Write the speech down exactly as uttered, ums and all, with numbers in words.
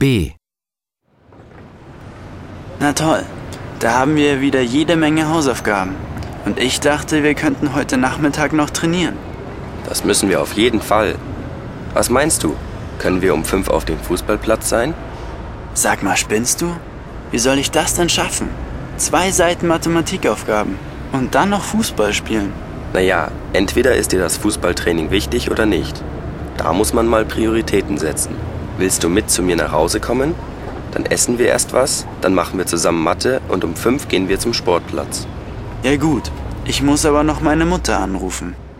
B. Na toll, da haben wir wieder jede Menge Hausaufgaben. Und ich dachte, wir könnten heute Nachmittag noch trainieren. Das müssen wir auf jeden Fall. Was meinst du? Können wir um fünf auf dem Fußballplatz sein? Sag mal, spinnst du? Wie soll ich das denn schaffen? Zwei Seiten Mathematikaufgaben und dann noch Fußball spielen. Naja, entweder ist dir das Fußballtraining wichtig oder nicht. Da muss man mal Prioritäten setzen. Willst du mit zu mir nach Hause kommen? Dann essen wir erst was, dann machen wir zusammen Mathe und um fünf gehen wir zum Sportplatz. Ja gut, ich muss aber noch meine Mutter anrufen.